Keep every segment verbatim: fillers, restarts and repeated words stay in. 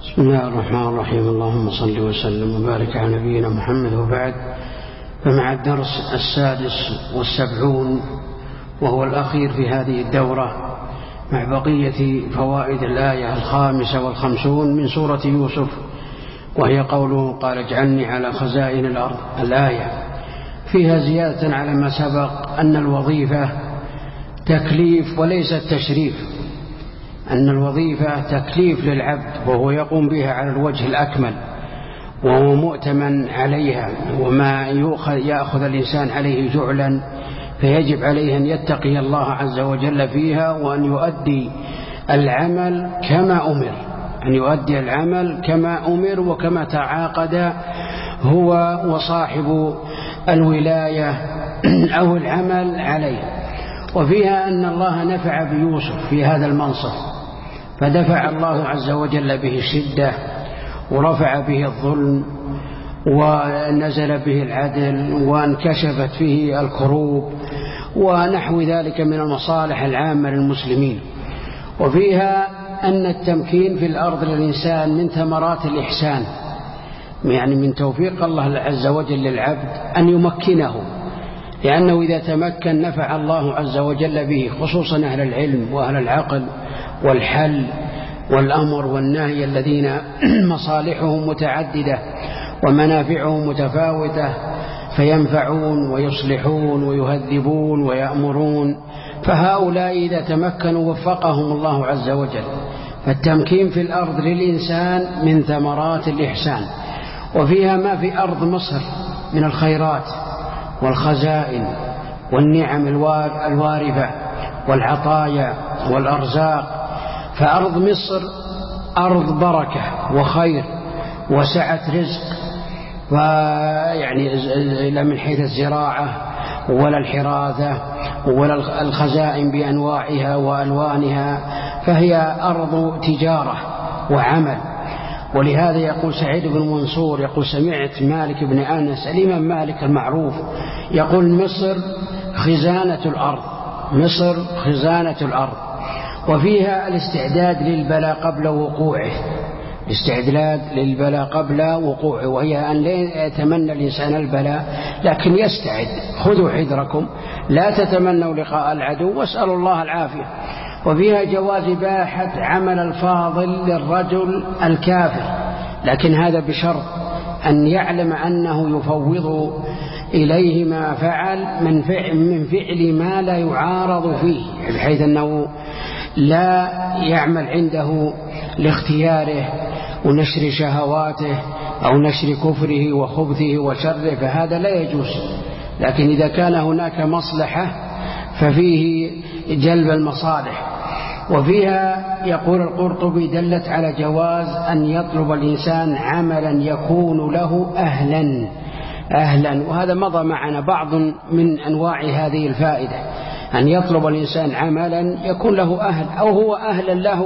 بسم الله الرحمن الرحيم. اللهم صل وسلم وبارك على نبينا محمد وبعد. فمع الدرس السادس والسبعون وهو الأخير في هذه الدورة مع بقية فوائد الآية الخامسة والخمسون من سورة يوسف، وهي قوله قال اجعلني على خزائن الأرض. الآية فيها زيادة على ما سبق أن الوظيفة تكليف وليست تشريف، أن الوظيفة تكليف للعبد وهو يقوم بها على الوجه الأكمل وهو مؤتمن عليها، وما يأخذ الإنسان عليه جعلا فيجب عليه أن يتقي الله عز وجل فيها وأن يؤدي العمل كما أمر، أن يؤدي العمل كما أمر وكما تعاقد هو وصاحب الولاية أو العمل عليه. وفيها أن الله نفع بيوسف في هذا المنصب، فدفع الله عز وجل به الشدة ورفع به الظلم ونزل به العدل وانكشفت فيه الكروب ونحو ذلك من المصالح العامة للمسلمين. وفيها أن التمكين في الأرض للإنسان من ثمرات الإحسان، يعني من توفيق الله عز وجل للعبد أن يمكنه، لأنه إذا تمكن نفع الله عز وجل به، خصوصا أهل العلم وأهل العقل والحل والأمر والنهي الذين مصالحهم متعددة ومنافعهم متفاوتة، فينفعون ويصلحون ويهذبون ويأمرون، فهؤلاء إذا تمكنوا وفقهم الله عز وجل. فالتمكين في الأرض للإنسان من ثمرات الإحسان. وفيها ما في أرض مصر من الخيرات والخزائن والنعم الوارفة والعطايا والأرزاق. فأرض مصر أرض بركة وخير وسعة رزق، يعني لا من حيث الزراعة ولا الحراثة ولا الخزائن بأنواعها وألوانها، فهي أرض تجارة وعمل. ولهذا يقول سعيد بن منصور يقول سمعت مالك بن أنس الإمام مالك المعروف يقول مصر خزانة الأرض، مصر خزانة الأرض. وفيها الاستعداد للبلاء قبل وقوعه، الاستعداد للبلاء قبل وقوعه، وهي أن لا يتمنى الإنسان البلاء لكن يستعد. خذوا حذركم لا تتمنوا لقاء العدو واسألوا الله العافية. وفيها جواز إباحة عمل الفاضل للرجل الكافر، لكن هذا بشرط أن يعلم أنه يفوض إليه ما فعل من فعل, من فعل ما لا يعارض فيه، بحيث أنه لا يعمل عنده لاختياره ونشر شهواته أو نشر كفره وخبثه وشره، فهذا لا يجوز. لكن إذا كان هناك مصلحة ففيه جلب المصالح. وفيها يقول القرطبي دلت على جواز أن يطلب الإنسان عملا يكون له أهلا أهلا وهذا مضى معنا بعض من أنواع هذه الفائدة، أن يطلب الإنسان عملا يكون له أهل أو هو أهلا له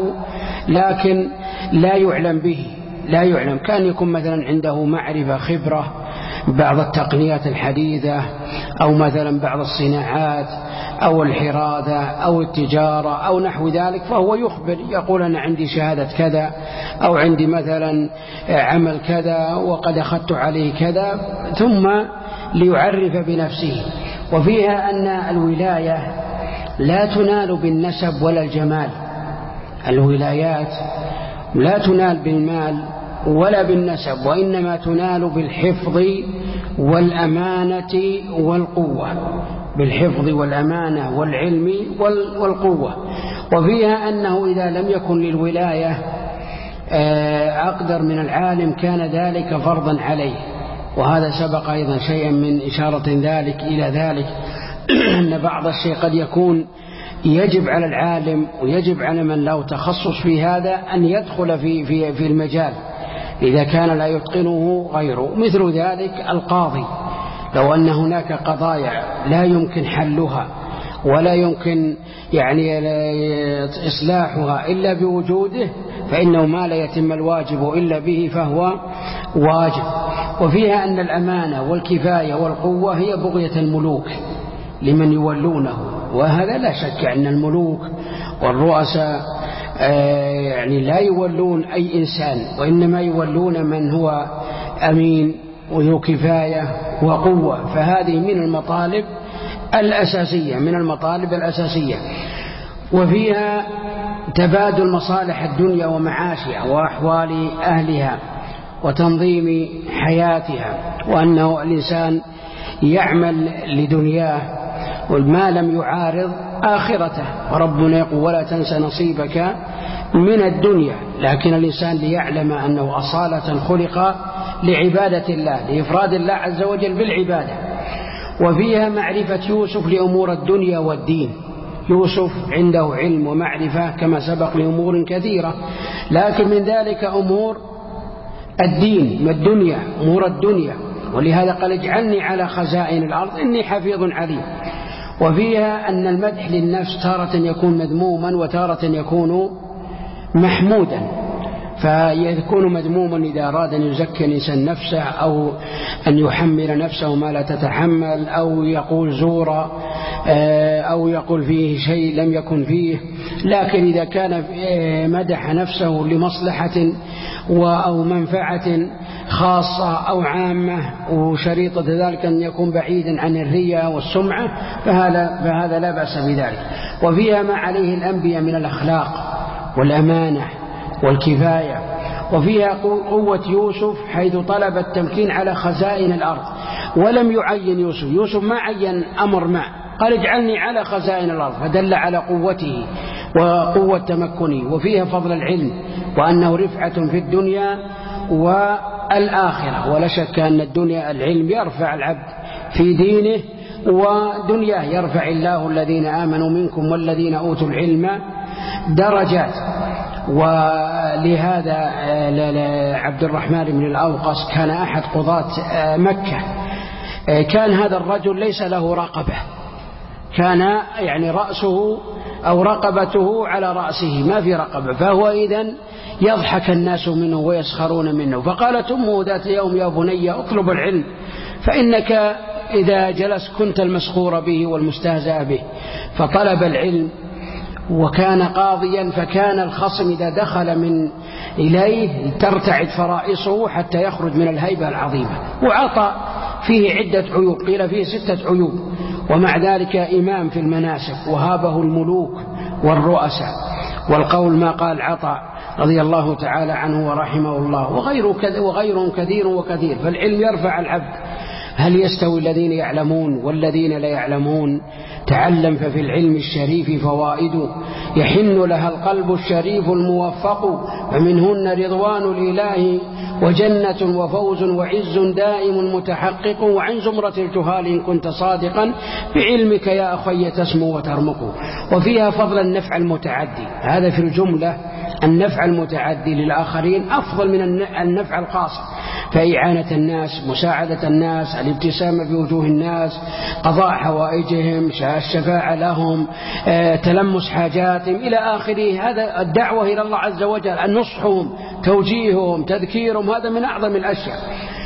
لكن لا يعلم به، لا يعلم. كان يكون مثلا عنده معرفة خبرة بعض التقنيات الحديثة أو مثلا بعض الصناعات أو الحراثة أو التجارة أو نحو ذلك، فهو يخبر يقول أنا عندي شهادة كذا أو عندي مثلا عمل كذا وقد أخذت عليه كذا، ثم ليعرف بنفسه. وفيها أن الولاية لا تنال بالنسب ولا الجمال، الولايات لا تنال بالمال ولا بالنسب، وإنما تنال بالحفظ والأمانة والقوة، بالحفظ والأمانة والعلم والقوة. وفيها أنه إذا لم يكن للولاية أقدر من العالم كان ذلك فرضا عليه، وهذا سبق أيضا شيئا من إشارة ذلك إلى ذلك أن بعض الشيء قد يكون يجب على العالم ويجب على من له تخصص في هذا أن يدخل في, في, في المجال إذا كان لا يتقنه غيره. مثل ذلك القاضي، لو أن هناك قضايا لا يمكن حلها ولا يمكن يعني إصلاحها إلا بوجوده، فإنه ما لا يتم الواجب إلا به فهو واجب. وفيها أن الأمانة والكفاية والقوة هي بغية الملوك لمن يولونه، وهذا لا شك أن الملوك والرؤساء يعني لا يولون أي إنسان، وإنما يولون من هو أمين وذو كفاية وقوة. فهذه من المطالب الأساسية من المطالب الأساسية وفيها تبادل مصالح الدنيا ومعاشها وأحوال أهلها وتنظيم حياتها، وأنه الإنسان يعمل لدنياه وما لم يعارض آخرته. وربنا يقول ولا تنس نصيبك من الدنيا، لكن الإنسان ليعلم أنه أصالة خلق لعبادة الله، لإفراد الله عز وجل بالعبادة. وفيها معرفة يوسف لأمور الدنيا والدين. يوسف عنده علم ومعرفة كما سبق لأمور كثيرة، لكن من ذلك أمور الدين والدنيا، أمور الدنيا، ولهذا قال اجعلني على خزائن الأرض إني حفيظ عليم. وفيها أن المدح للنفس تارة يكون مذموما وتارة يكون محمودا، فيكون مذموما إذا أراد أن يزكي الإنسان نفسه أو أن يحمل نفسه ما لا تتحمل، أو يقول زورا أو يقول فيه شيء لم يكن فيه. لكن إذا كان مدح نفسه لمصلحة أو منفعة خاصة أو عامة وشريطة ذلك أن يكون بعيدا عن الرياء والسمعة فهذا, فهذا لا بأس بذلك. وفيها ما عليه الأنبياء من الأخلاق والأمانة والكفاية. وفيها قوة يوسف حيث طلب التمكين على خزائن الأرض ولم يعين يوسف يوسف ما عين أمر ما، قال اجعلني على خزائن الأرض، فدل على قوته وقوة تمكنه. وفيها فضل العلم وأنه رفعة في الدنيا والآخرة، ولا شك أن الدنيا العلم يرفع العبد في دينه ودنياه، يرفع الله الذين آمنوا منكم والذين أوتوا العلم درجات. ولهذا عبد الرحمن بن الأوقص كان أحد قضاة مكة، كان هذا الرجل ليس له رقبة، كان يعني رأسه أو رقبته على رأسه ما في رقبة، فهو إذن يضحك الناس منه ويسخرون منه. فقالت أمه ذات يوم يا بني اطلب العلم فإنك إذا جلس كنت المسخور به والمستهزأ به. فطلب العلم وكان قاضيا، فكان الخصم إذا دخل من إليه ترتعد فرائصه حتى يخرج من الهيبة العظيمة. وعطى فيه عدة عيوب، قيل فيه ستة عيوب، ومع ذلك إمام في المناسك وهابه الملوك والرؤساء. والقول ما قال عطى رضي الله تعالى عنه ورحمه الله، وغيرهم كثير وكثير. فالعلم يرفع العبد. هل يستوي الذين يعلمون والذين لا يعلمون؟ تعلم ففي العلم الشريف فوائد يحن لها القلب الشريف الموفق، فمنهن رضوان الإله وجنة وفوز وعز دائم متحقق. وعن زمرة الجهال إن كنت صادقا بعلمك يا أخي تسمو وترمق. وفيها فضل النفع المتعدي، هذا في الجملة النفع المتعدي للآخرين أفضل من النفع القاصر، فإعانة الناس، مساعدة الناس، الابتسامة في وجوه الناس، قضاء حوائجهم، الشفاعة لهم، تلمس حاجاتهم إلى آخره. هذا الدعوة إلى الله عز وجل، النصحهم، توجيههم، تذكيرهم، هذا من أعظم الأشياء.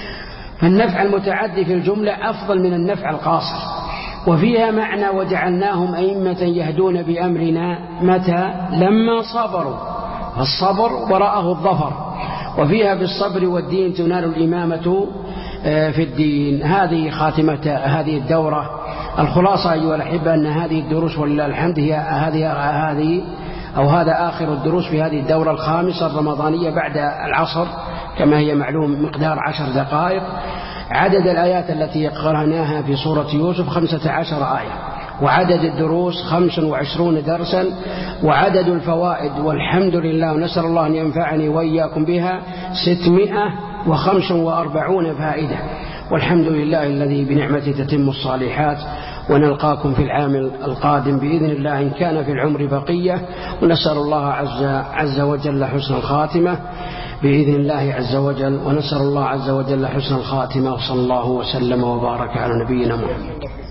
فالنفع المتعدي في الجملة أفضل من النفع القاصر. وفيها معنى وجعلناهم أئمة يهدون بأمرنا متى لما صبروا، فالصبر وراءه الظفر. وفيها بالصبر والدين تنال الإمامة في الدين. هذه خاتمة هذه الدورة. الخلاصة أيها الأحبة أن هذه الدروس ولله الحمد هي هذه هذه أو هذا آخر الدروس في هذه الدورة الخامسة الرمضانية بعد العصر كما هي معلوم، مقدار عشر دقائق. عدد الآيات التي قرأناها في سورة يوسف خمسة عشر آية، وعدد الدروس خمس وعشرون درسا، وعدد الفوائد والحمد لله ونسأل الله أن ينفعني وإياكم بها ستمائة وخمس وأربعون فائدة. والحمد لله الذي بنعمته تتم الصالحات. ونلقاكم في العام القادم بإذن الله إن كان في العمر بقية، ونسأل الله عز, عز وجل حسن الخاتمة بإذن الله عز وجل، ونسأل الله عز وجل حسن الخاتمة. وصلى الله وسلم وبارك على نبينا محمد.